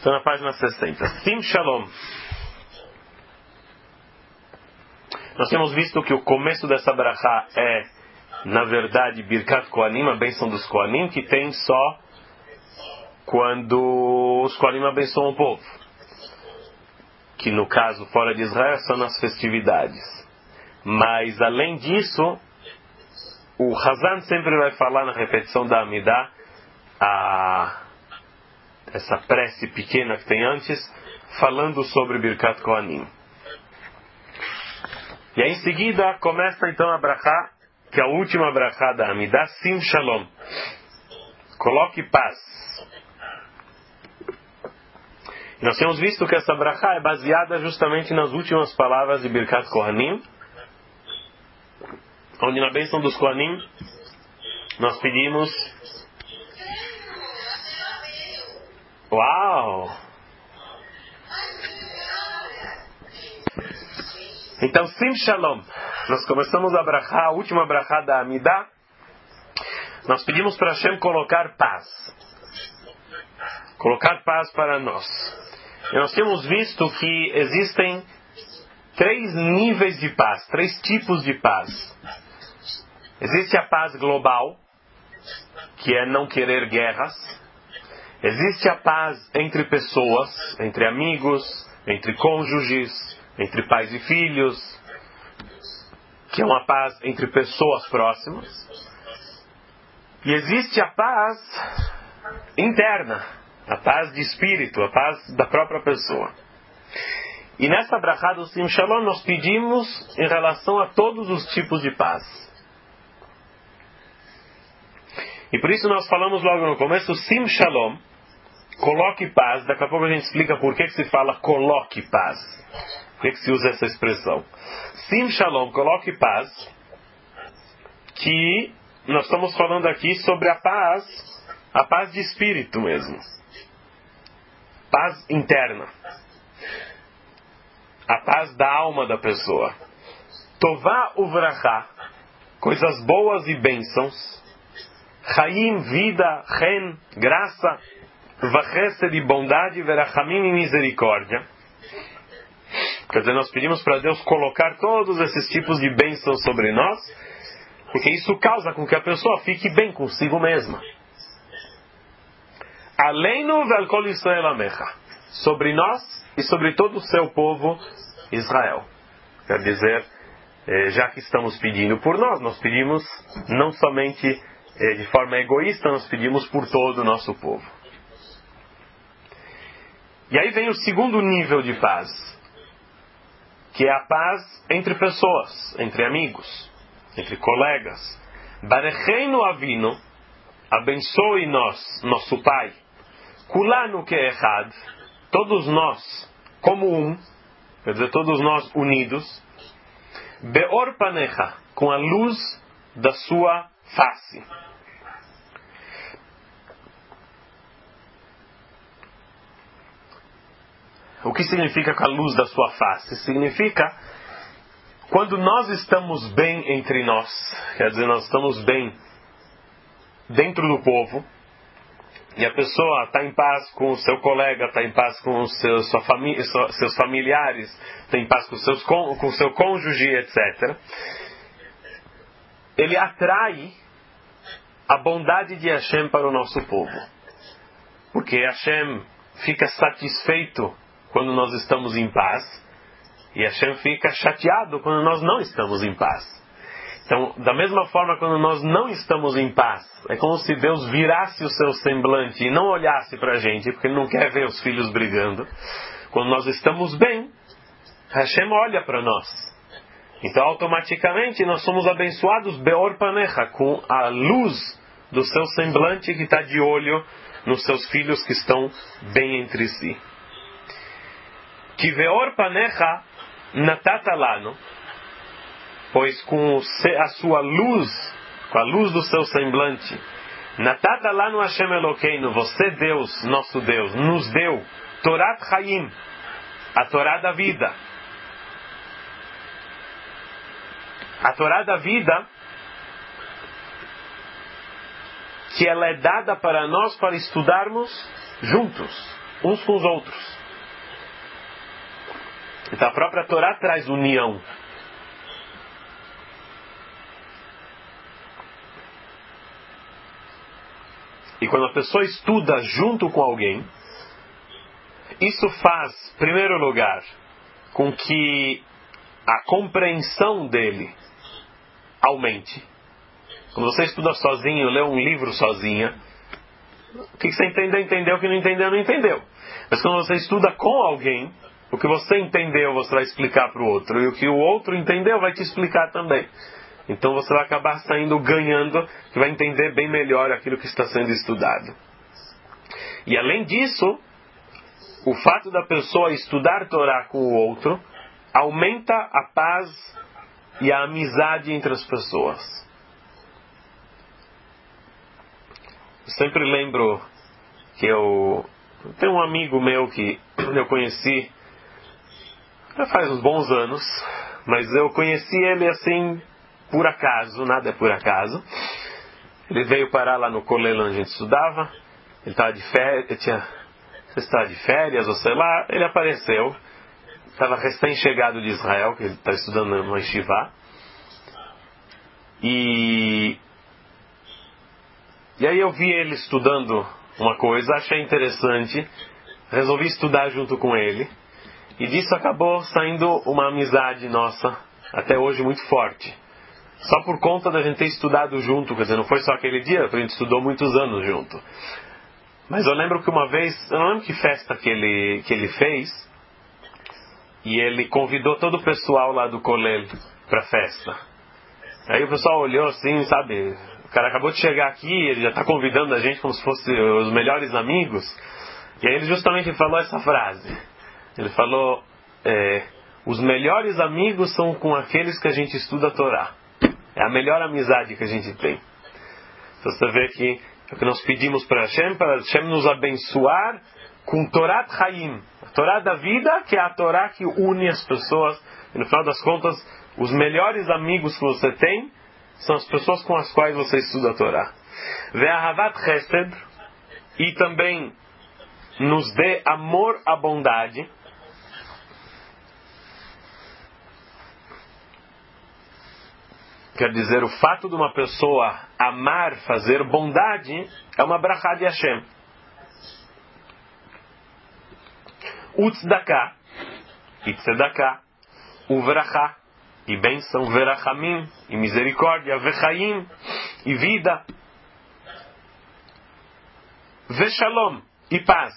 Estou na página 60. Sim Shalom. Nós temos visto que o começo dessa brachá é, na verdade, Birkat Kohanim, a bênção dos Kohanim, que tem só quando os Kohanim abençoam o povo. Que no caso, fora de Israel, são nas festividades. Mas, além disso, o Hazan sempre vai falar na repetição da Amidah, essa prece pequena que tem antes, falando sobre Birkat Kohanim. E aí em seguida começa então a brachá, que é a última brachá da Amidah, Sim Shalom. Coloque paz. E nós temos visto que essa brachá é baseada justamente nas últimas palavras de Birkat Kohanim, onde na bênção dos Kohanim nós pedimos... Uau! Então, Sim Shalom. Nós começamos a brachá, a última brachá da Amidah. Nós pedimos para Hashem colocar paz. Colocar paz para nós. E nós temos visto que existem 3 níveis de paz, 3 tipos de paz. Existe a paz global, que é não querer guerras. Existe a paz entre pessoas, entre amigos, entre cônjuges, entre pais e filhos, que é uma paz entre pessoas próximas. E existe a paz interna, a paz de espírito, a paz da própria pessoa. E nessa brachá do Sim Shalom nós pedimos em relação a todos os tipos de paz. E por isso nós falamos logo no começo, Sim Shalom, coloque paz. Daqui a pouco a gente explica por que se fala coloque paz. Por que se usa essa expressão? Sim Shalom, coloque paz, que nós estamos falando aqui sobre a paz de espírito mesmo. Paz interna. A paz da alma da pessoa. Tová uvrachá, coisas boas e bênçãos. Chaim, vida, ren, graça, vachesed e bondade, verachamim e misericórdia. Quer dizer, nós pedimos para Deus colocar todos esses tipos de bênçãos sobre nós, porque isso causa com que a pessoa fique bem consigo mesma. Aleinu ve'al Israel amecha, sobre nós e sobre todo o seu povo Israel. Quer dizer, já que estamos pedindo por nós, nós pedimos não somente de forma egoísta, nós pedimos por todo o nosso povo. E aí vem o segundo nível de paz, que é a paz entre pessoas, entre amigos, entre colegas. Barecheinu Avinu, abençoe nós, nosso Pai. Kulanu ke'echad, todos nós, como um, quer dizer, todos nós unidos. Beor panecha, com a luz da sua face. O que significa com a luz da sua face? Significa quando nós estamos bem entre nós, quer dizer, nós estamos bem dentro do povo, e a pessoa está em paz com o seu colega, está em paz com seus familiares, está em paz com o seu cônjuge, etc. Ele atrai a bondade de Hashem para o nosso povo. Porque Hashem fica satisfeito quando nós estamos em paz, e Hashem fica chateado quando nós não estamos em paz. Então, da mesma forma, quando nós não estamos em paz, é como se Deus virasse o seu semblante e não olhasse para a gente, porque Ele não quer ver os filhos brigando. Quando nós estamos bem, Hashem olha para nós. Então, automaticamente, nós somos abençoados, Beor Panecha, com a luz do seu semblante que está de olho nos seus filhos que estão bem entre si. Que Veor Panecha Natata Lano, pois com a sua luz, com a luz do seu semblante, Natata Lano Hashem Elokeinu, você Deus, nosso Deus, nos deu Torat Chaim, a Torá da vida. A Torá da vida, que ela é dada para nós para estudarmos juntos. uns com os outros. Então a própria Torá traz união. E quando a pessoa estuda junto com alguém, isso faz, em primeiro lugar, com que a compreensão dele aumente. Quando você estuda sozinho, lê um livro sozinha, o que você entendeu, entendeu. O que não entendeu, não entendeu. Mas quando você estuda com alguém, o que você entendeu, você vai explicar para o outro. E o que o outro entendeu, vai te explicar também. Então você vai acabar saindo ganhando, e vai entender bem melhor aquilo que está sendo estudado. E além disso, o fato da pessoa estudar Torá com o outro aumenta a paz e a amizade entre as pessoas. Eu sempre lembro que eu tenho um amigo meu que eu conheci já faz uns bons anos, mas eu conheci ele assim por acaso, nada é por acaso. Ele veio parar lá no colégio onde a gente estudava, ele estava de férias, ou sei lá, ele apareceu, estava recém-chegado de Israel, que ele está estudando no Yeshiva, e aí eu vi ele estudando uma coisa, achei interessante, resolvi estudar junto com ele, e disso acabou saindo uma amizade nossa, até hoje muito forte. Só por conta da gente ter estudado junto, quer dizer, não foi só aquele dia, a gente estudou muitos anos junto. Mas eu lembro que uma vez, eu não lembro que festa que ele fez, e ele convidou todo o pessoal lá do colégio para a festa. Aí o pessoal olhou assim, sabe, o cara acabou de chegar aqui, ele já está convidando a gente como se fossem os melhores amigos. E aí ele justamente falou essa frase. Ele falou, os melhores amigos são com aqueles que a gente estuda a Torá. É a melhor amizade que a gente tem. Então você vê que é o que nós pedimos para Hashem nos abençoar com Torat Chaim, a Torá da vida, que é a Torá que une as pessoas. E no final das contas, os melhores amigos que você tem são as pessoas com as quais você estuda a Torá. Ve'ahavat chesed, e também nos dê amor à bondade. Quer dizer, o fato de uma pessoa amar, fazer bondade, é uma brachá de Hashem. Utzedakah, e tzedakah, uvrachá, e bênção, verachamim, e misericórdia, vechaim, e vida, veshalom, e paz.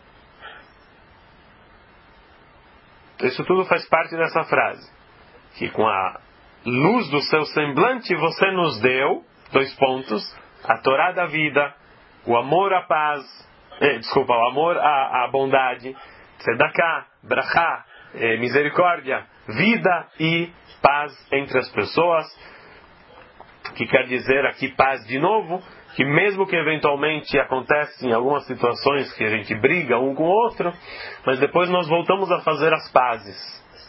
Isso tudo faz parte dessa frase, que com a luz do seu semblante você nos deu, 2 pontos, a Torá da vida, o amor à paz, o amor à bondade, tzedakah, brachá, misericórdia, vida e paz entre as pessoas, que quer dizer aqui paz de novo, que mesmo que eventualmente acontecem algumas situações que a gente briga um com o outro, mas depois nós voltamos a fazer as pazes.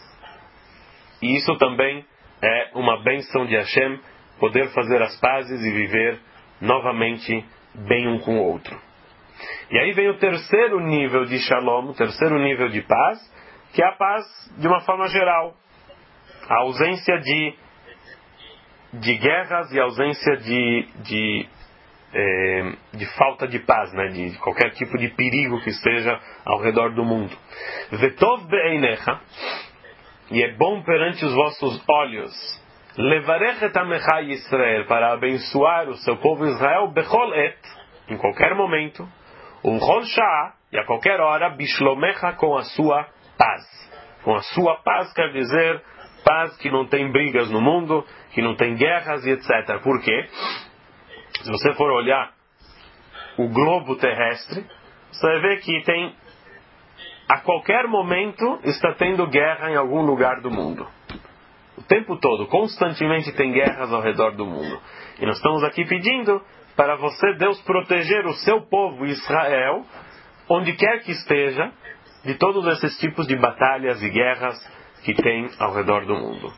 E isso também é uma bênção de Hashem, poder fazer as pazes e viver novamente bem um com o outro. E aí vem o terceiro nível de Shalom, o terceiro nível de paz, que é a paz de uma forma geral. A ausência de guerras e a ausência de falta de paz, né? De qualquer tipo de perigo que esteja ao redor do mundo. Vetov be'einecha, e é bom perante os vossos olhos, levarech et amecha Yisrael, para abençoar o seu povo Israel, bechol et, em qualquer momento, chol sha'ah, e a qualquer hora, bishlomecha, com a sua paz. Com a sua paz quer dizer paz que não tem brigas no mundo, que não tem guerras e etc. Por quê? Se você for olhar o globo terrestre, você vai ver que tem, a qualquer momento, está tendo guerra em algum lugar do mundo. O tempo todo, constantemente tem guerras ao redor do mundo. E nós estamos aqui pedindo para você, Deus, proteger o seu povo Israel, onde quer que esteja, de todos esses tipos de batalhas e guerras que tem ao redor do mundo.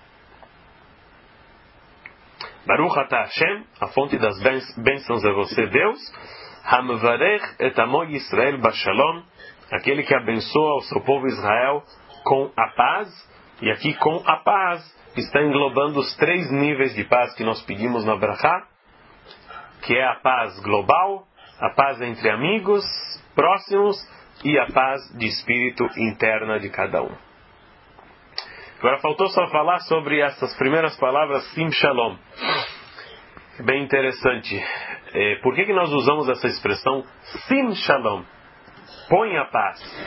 Baruch atah Hashem, a fonte das bênçãos é você, Deus, Hamvarech et amo Yisrael bashalom, aquele que abençoa o seu povo Israel com a paz, e aqui com a paz está englobando os 3 níveis de paz que nós pedimos na Brachá, que é a paz global, a paz entre amigos, próximos, e a paz de espírito interna de cada um. Agora faltou só falar sobre essas primeiras palavras, Sim Shalom. Bem interessante. Por que nós usamos essa expressão Sim Shalom? Põe a paz.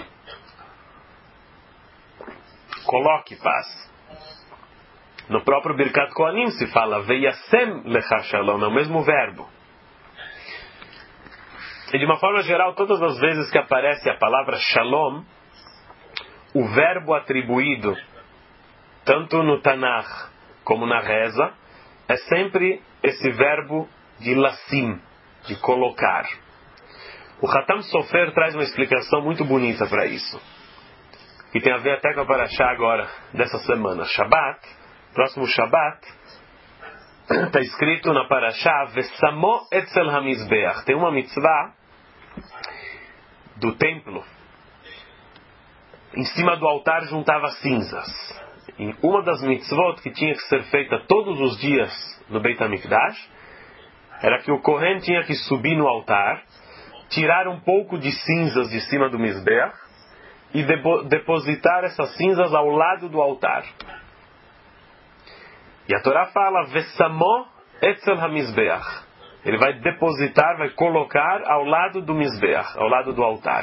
Coloque paz. No próprio Birkat Kohanim se fala Veyasem Lecha Shalom, é o mesmo verbo. E de uma forma geral, todas as vezes que aparece a palavra Shalom, o verbo atribuído, tanto no Tanakh como na reza, é sempre esse verbo de lasim, de colocar. O Hatam Sofer traz uma explicação muito bonita para isso, que tem a ver até com a Parashá agora, dessa semana. Shabbat, próximo Shabbat, está escrito na Parashá Vesamo etzel hamizbeach. Tem uma mitzvah do templo. Em cima do altar juntava cinzas. E uma das mitzvot que tinha que ser feita todos os dias no Beit HaMikdash era que o Kohen tinha que subir no altar, tirar um pouco de cinzas de cima do Mizbeach e depositar essas cinzas ao lado do altar. E a Torá fala Vesamo etzel hamizbeach. Ele vai depositar, vai colocar ao lado do Mizbeach, ao lado do altar.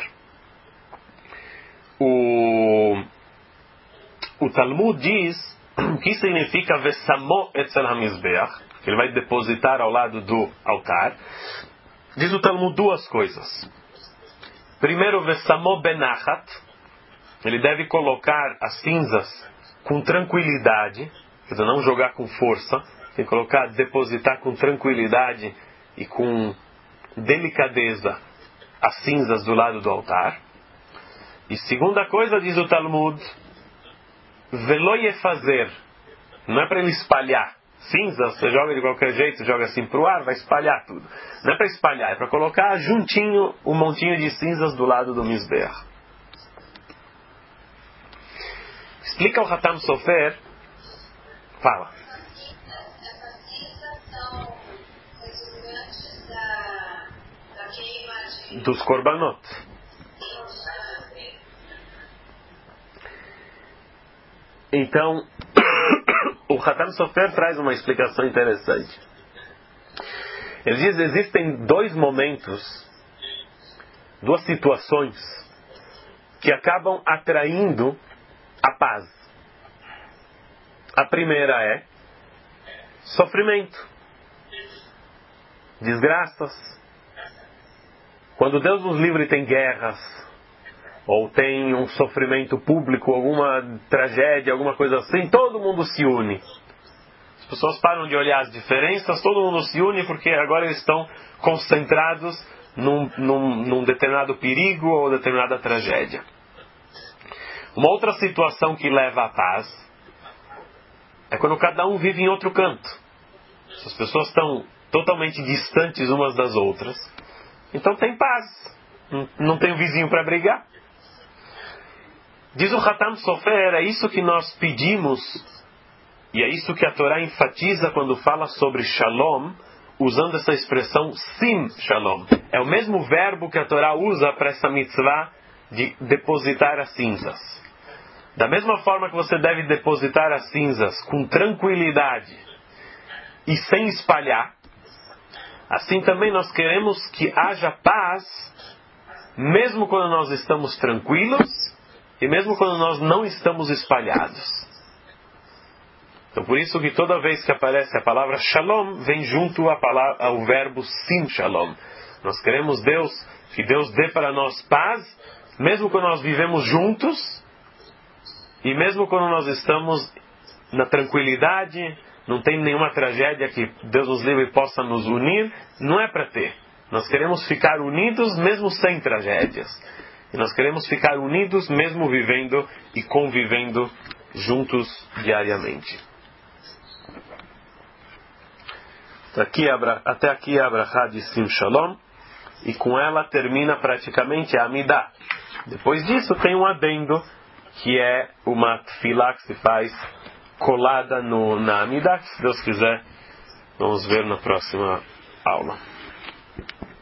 O Talmud diz o que significa Vesamo etzel hamizbeach. Ele vai depositar ao lado do altar. Diz o Talmud 2 coisas. Primeiro, Vesamo benachat. Ele deve colocar as cinzas com tranquilidade, quer dizer, não jogar com força. Tem que colocar, depositar com tranquilidade e com delicadeza as cinzas do lado do altar. E segunda coisa, diz o Talmud, velo yefazer. Não é para ele espalhar cinzas, você joga de qualquer jeito, joga assim para o ar, vai espalhar tudo. Não é para espalhar, é para colocar juntinho um montinho de cinzas do lado do Mizbeach. Explica o Hatam Sofer. Fala. Essas cinzas são resultantes da queima Dos korbanot. Então, o Hatam Sofer traz uma explicação interessante. Ele diz que existem 2 momentos, 2 situações que acabam atraindo a paz. A primeira é sofrimento, desgraças. Quando Deus nos livre tem guerras, ou tem um sofrimento público, alguma tragédia, alguma coisa assim, todo mundo se une. As pessoas param de olhar as diferenças, todo mundo se une porque agora eles estão concentrados num determinado perigo ou determinada tragédia. Uma outra situação que leva à paz é quando cada um vive em outro canto. Se as pessoas estão totalmente distantes umas das outras, então tem paz. Não tem um vizinho para brigar. Diz o Hatam Sofer, é isso que nós pedimos, e é isso que a Torá enfatiza quando fala sobre Shalom, usando essa expressão Sim Shalom. É o mesmo verbo que a Torá usa para essa mitzvah de depositar as cinzas. Da mesma forma que você deve depositar as cinzas com tranquilidade e sem espalhar, assim também nós queremos que haja paz, mesmo quando nós estamos tranquilos e mesmo quando nós não estamos espalhados. Então por isso que toda vez que aparece a palavra Shalom, vem junto ao verbo Sim Shalom. Nós queremos que Deus dê para nós paz, mesmo quando nós vivemos juntos, e mesmo quando nós estamos na tranquilidade, não tem nenhuma tragédia que Deus nos livre e possa nos unir, não é para ter. Nós queremos ficar unidos mesmo sem tragédias. E nós queremos ficar unidos mesmo vivendo e convivendo juntos diariamente. Até aqui a Brachá de Sim Shalom, e com ela termina praticamente a Amidah. Depois disso tem um adendo, que é uma tefilá que se faz colada na Amidah, que se Deus quiser, vamos ver na próxima aula.